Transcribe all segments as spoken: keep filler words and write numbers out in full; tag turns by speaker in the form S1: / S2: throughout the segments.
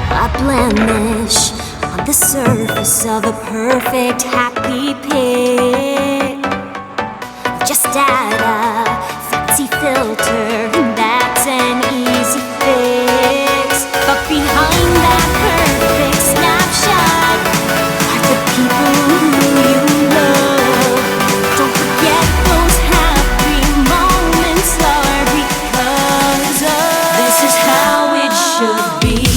S1: A blemish on the surface of a perfect happy pic. Just add a fancy filter, and that's an easy fix. But behind that perfect snapshot are the people who you love. Don't forget those happy moments are because of. This is how it should be.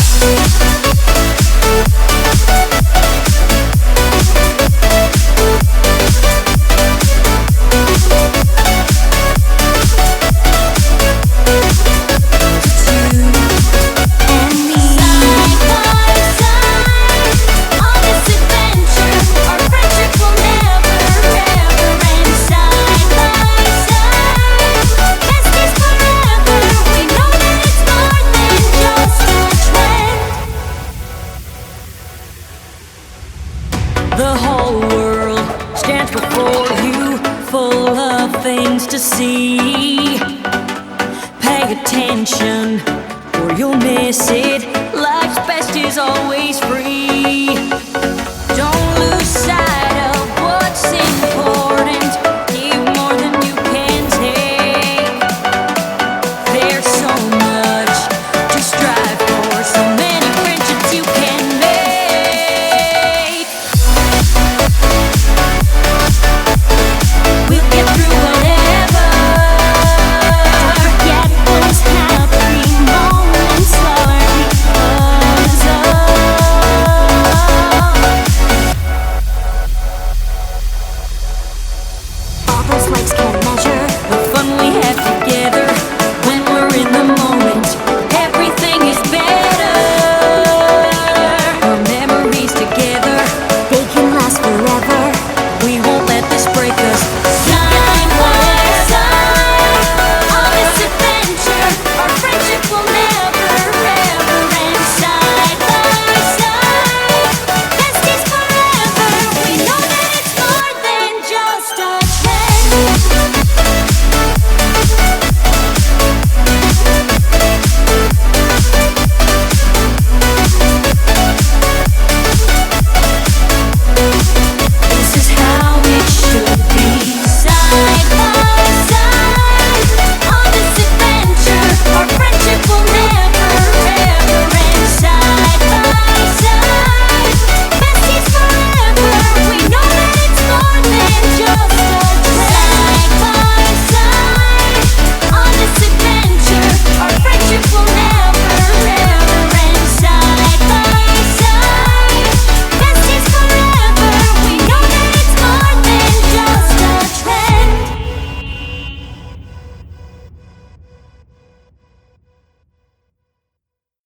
S2: The whole world stands before you, full of things to see. Pay attention, or you'll miss it. Life's best is always free.